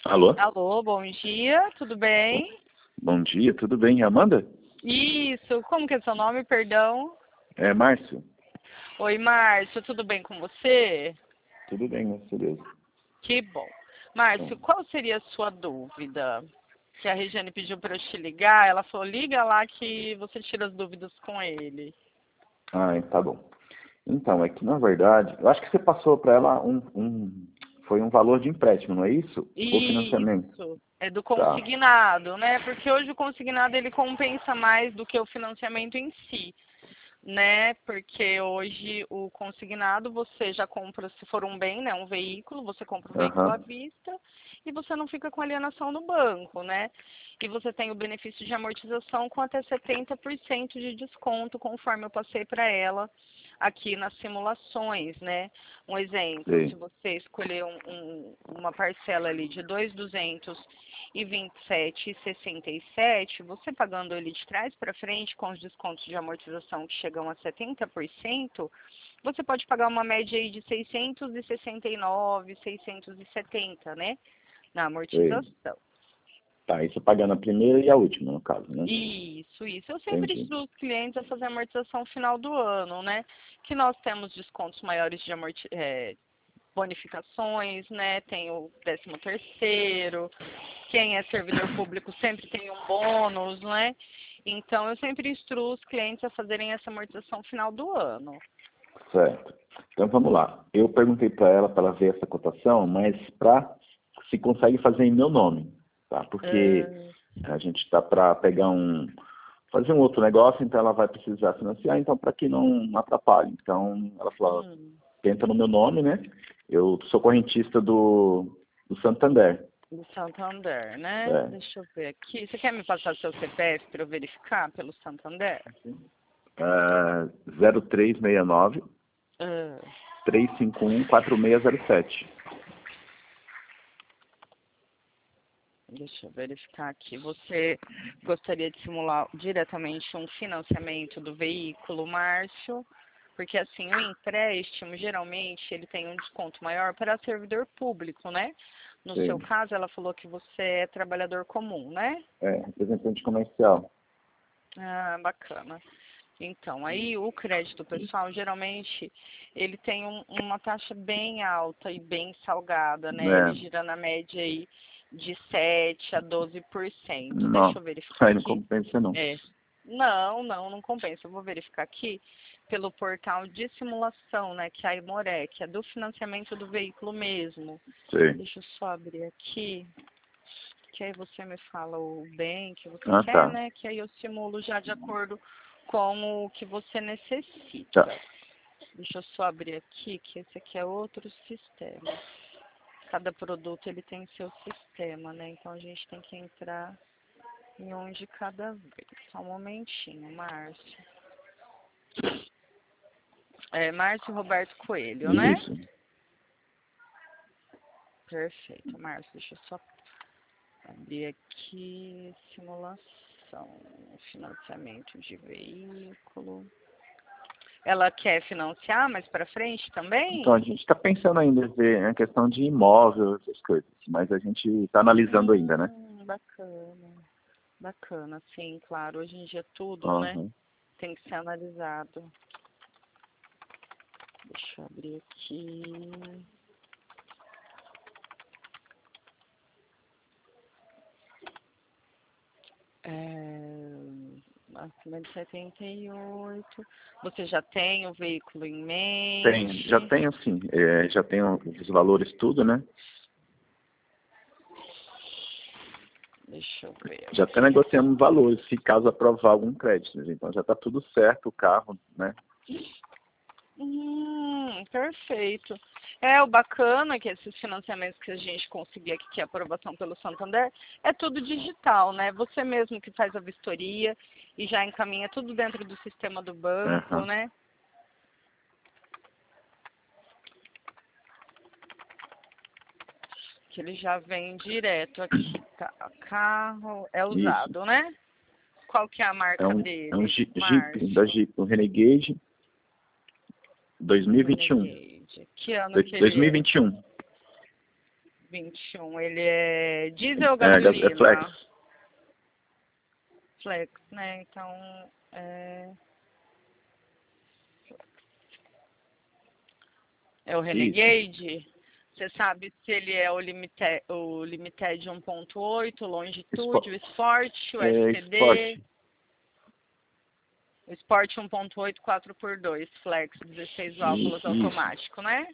Alô? Alô, bom dia, tudo bem? Bom dia, tudo bem? Amanda? Isso, como que é seu nome, perdão? É Márcio? Oi, Márcio, tudo bem com você? Tudo bem, graças a Deus. Que bom. Márcio, qual seria a sua dúvida? Que a Regiane pediu para eu te ligar, ela falou, liga lá que você tira as dúvidas com ele. Tá bom. Então, é que na verdade, eu acho que você passou para ela foi um valor de empréstimo, não é isso? Ou financiamento? Isso, é do Tá. consignado, né? Porque hoje o consignado ele compensa mais do que o financiamento em si, né? Porque hoje o consignado você já compra, se for um bem, né, um veículo, você compra o veículo à Aham. vista e você não fica com alienação no banco, né? E você tem o benefício de amortização com até 70% de desconto, conforme eu passei para ela aqui nas simulações, né? Um exemplo, se Sei. você escolher uma parcela ali de 2.227,67, você pagando ele de trás para frente com os descontos de amortização que chegam a 70%, você pode pagar uma média aí de 669, 670, né? Na Sei. amortização. Tá, isso pagando a primeira e a última, no caso, né? Isso. Eu sempre Entendi. instruo os clientes a fazer a amortização final do ano, né? Que nós temos descontos maiores de bonificações, né? Tem o 13º, quem é servidor público sempre tem um bônus, né? Então, eu sempre instruo os clientes a fazerem essa amortização final do ano. Certo. Então vamos lá. Eu perguntei para ela ver essa cotação, mas se consegue fazer em meu nome, tá? Porque a gente está para fazer um outro negócio, então ela vai precisar financiar, então para que não atrapalhe. Então ela falou, tenta no meu nome, né? Eu sou correntista do Santander. Do Santander, né? É. Deixa eu ver aqui. Você quer me passar seu CPF para eu verificar pelo Santander? 0369 Ah, 351 4607. deixa eu verificar aqui. Você gostaria de simular diretamente um financiamento do veículo, Márcio? Porque assim, o empréstimo, geralmente, ele tem um desconto maior para servidor público, né? No seu Sim. caso, ela falou que você é trabalhador comum, né? Representante comercial. Ah, bacana. Então, aí o crédito pessoal, geralmente, ele tem uma taxa bem alta e bem salgada, né? Ele É, gira na média aí de 7 a 12%. Deixa não, eu verificar aí não aqui. compensa não. É. Não compensa. Eu vou verificar aqui pelo portal de simulação, né? Que é a Imoré, que é do financiamento do veículo mesmo. Sei. Deixa eu só abrir aqui, que aí você me fala o bem que você quer, Tá. né? Que aí eu simulo já de acordo com o que você necessita. Tá. Deixa eu só abrir aqui, que esse aqui é outro sistema. Cada produto ele tem seu sistema, né? Então a gente tem que entrar em um de cada vez. Só um momentinho, Márcio. É Márcio Roberto Coelho, né? Isso. Perfeito, Márcio. Deixa eu só abrir aqui, simulação, financiamento de veículo. Ela quer financiar mais para frente Então, a também? gente está pensando ainda em ver a questão de imóvel, essas coisas, mas a gente está analisando ainda, né? Bacana. Bacana, sim, claro. Hoje em dia tudo, né, Uhum. tem que ser analisado. Deixa eu abrir aqui. Acima de 78. Você já tem o veículo em Já mente? tenho sim, já tenho os valores tudo, né? Deixa eu ver Já até aqui. negociamos valores, se caso aprovar algum crédito, né? Então já está tudo certo, o carro, né? Perfeito. É, o bacana é que esses financiamentos que a gente conseguir aqui, que é a aprovação pelo Santander, é tudo digital, né? Você mesmo que faz a vistoria e já encaminha tudo dentro do sistema do banco, Uhum. né? Que ele já vem direto aqui, tá? Carro é Isso. usado, né? Qual que é a marca É um dele, Jeep, da Márcio? Jeep, um Renegade 2021. Renegade. Que ano que ele é? 2021. 21. Ele é diesel ou É gasolina? flex. Flex, né? Então, é o Isso. Renegade? Você sabe se ele é o Limited 1.8, o Longitude, o Sport, o Esporte. STD, o Sport 1.8 4x2, Flex, 16 válvulas Isso. automático, né?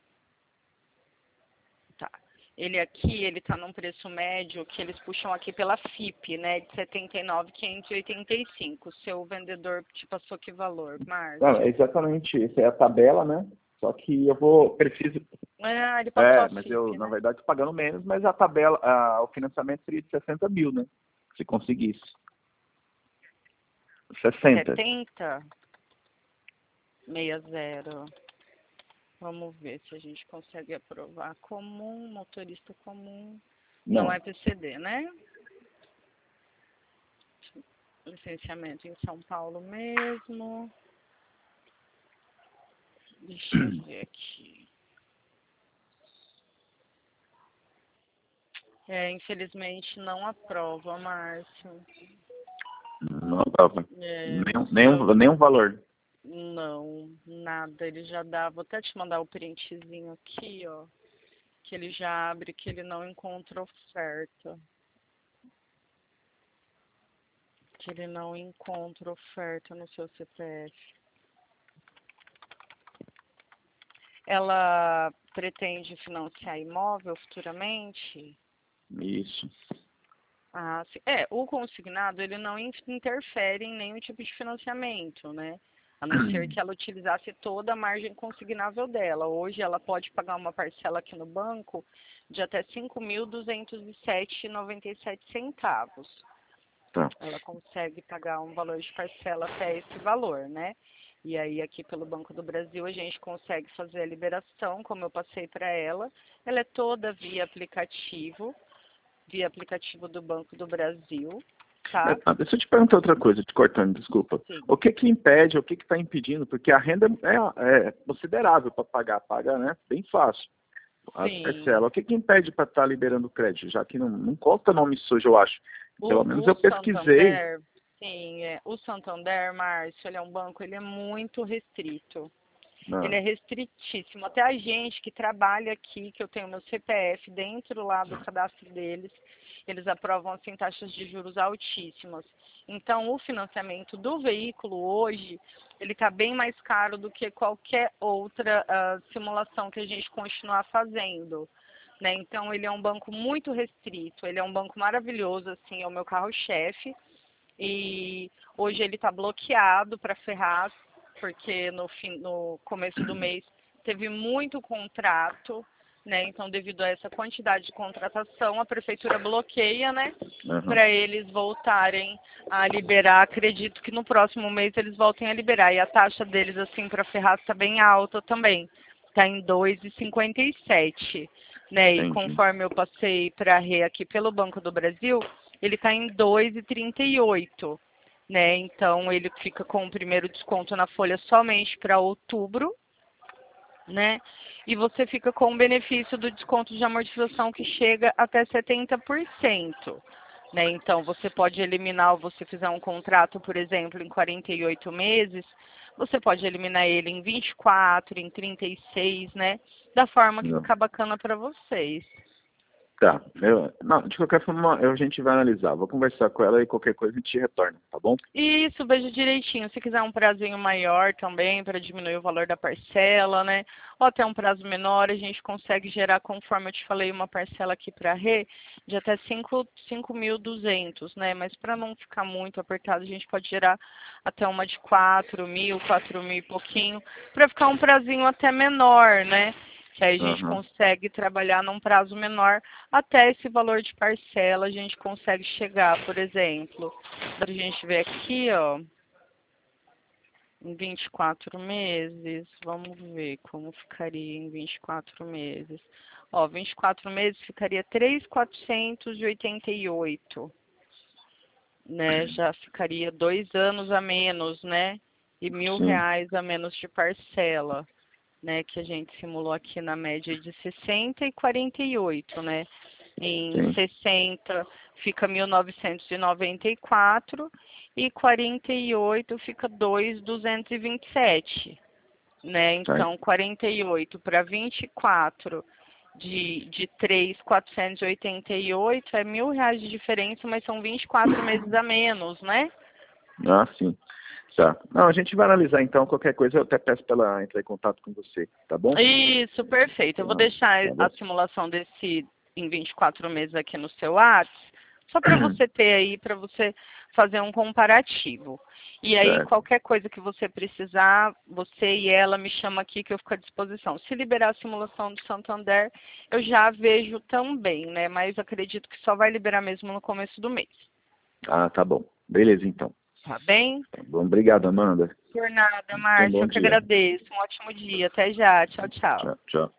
Tá. Ele aqui, ele tá num preço médio que eles puxam aqui pela FIP, né? De 79.585. O seu vendedor te passou que valor, Não, Márcio? exatamente, essa é a tabela, né? Só que preciso. Ah, ele passou a Mas eu, FIP, na né? verdade, tô pagando menos, mas a tabela, o financiamento seria de 60 mil, né? Se conseguisse. 60. 70,60. Vamos ver se a gente consegue aprovar. Comum, motorista comum. Não Não. é PCD, né? Licenciamento em São Paulo mesmo. Deixa eu ver aqui. Infelizmente não aprova, Márcio. Não dava. O seu. Nenhum valor. Não, nada. Ele já dá. Vou até te mandar o printzinho aqui, ó. Que ele já abre, que ele não encontra oferta. Que ele não encontra oferta no seu CPF. Ela pretende financiar imóvel futuramente? Isso. Ah, sim. O consignado, ele não interfere em nenhum tipo de financiamento, né? A não ser que ela utilizasse toda a margem consignável dela. Hoje ela pode pagar uma parcela aqui no banco de até R$ 5.207,97. Tá. Ela consegue pagar um valor de parcela até esse valor, né? E aí aqui pelo Banco do Brasil a gente consegue fazer a liberação, como eu passei para ela. Ela é toda via aplicativo do Banco do Brasil, tá? Deixa eu te perguntar outra coisa, te cortando, desculpa. Sim. O que que impede, o que que está impedindo? Porque a renda é considerável para pagar, paga, né? Bem fácil. As Sim. parcelas. O que que impede para estar liberando crédito? Já que não consta nome sujo, eu acho. Pelo menos O eu pesquisei. Santander, sim, o Santander, Márcio, ele é um banco, ele é muito restrito. Ele Não, é restritíssimo. Até a gente que trabalha aqui, que eu tenho meu CPF dentro lá do cadastro deles, eles aprovam assim taxas de juros altíssimas. Então, o financiamento do veículo hoje, ele está bem mais caro do que qualquer outra simulação que a gente continuar fazendo. Né? Então, ele é um banco muito restrito, ele é um banco maravilhoso, assim, é o meu carro-chefe. E hoje ele está bloqueado para Ferraz, porque no começo do mês teve muito contrato, né? Então, devido a essa quantidade de contratação, a prefeitura bloqueia, né? aham. Para eles voltarem a liberar. Acredito que no próximo mês eles voltem a liberar. E a taxa deles, assim, para Ferraz está bem alta também. Está em 2,57, né? E Entendi. conforme eu passei para a Rê aqui pelo Banco do Brasil, ele está em 2,38, né? Então ele fica com o primeiro desconto na folha somente para outubro, né? E você fica com o benefício do desconto de amortização que chega até 70%. Né? Então, você pode eliminar, ou você fizer um contrato, por exemplo, em 48 meses, você pode eliminar ele em 24, em 36, né? Da forma que Não. ficar bacana para vocês. Tá. Não, de qualquer forma, a gente vai analisar. Vou conversar com ela e qualquer coisa a gente retorna, tá bom? Isso, veja direitinho. Se quiser um prazinho maior também, para diminuir o valor da parcela, né? Ou até um prazo menor, a gente consegue gerar, conforme eu te falei, uma parcela aqui para a Rê, de até 5.200, né? Mas para não ficar muito apertado, a gente pode gerar até uma de 4.000 e pouquinho, para ficar um prazinho até menor, né? Que aí a gente Aham. consegue trabalhar num prazo menor até esse valor de parcela, a gente consegue chegar, por exemplo. A gente vê aqui, ó, em 24 meses, vamos ver como ficaria em 24 meses. Ó, 24 meses ficaria 3.488, né? Já ficaria 2 anos a menos, né? E R$ 1.000 Sim. a menos de parcela. né, que a gente simulou aqui na média de 60 e 48, né? Em Sim. 60 fica 1.994 e 48 fica 2.227, né? Então, 48 para 24 de 3.488 é R$ 1.000 de diferença, mas são 24 meses a menos, né? Ah, sim. Tá. Não, a gente vai analisar então, qualquer coisa eu até peço para ela entrar em contato com você, tá bom? Isso, perfeito. Eu vou deixar Tá a bom. simulação desse em 24 meses aqui no seu WhatsApp, só para você ter aí, para você fazer um comparativo. E aí, Certo. qualquer coisa que você precisar, você e ela me chama aqui que eu fico à disposição. Se liberar a simulação do Santander, eu já vejo também, né? Mas acredito que só vai liberar mesmo no começo do mês. Ah, tá bom. Beleza, então. Tá bem? Tá bom. Obrigado, Amanda. Por nada, Um Márcia. bom Eu que dia. agradeço. Um ótimo dia. Até já. Tchau, tchau. Tchau, tchau.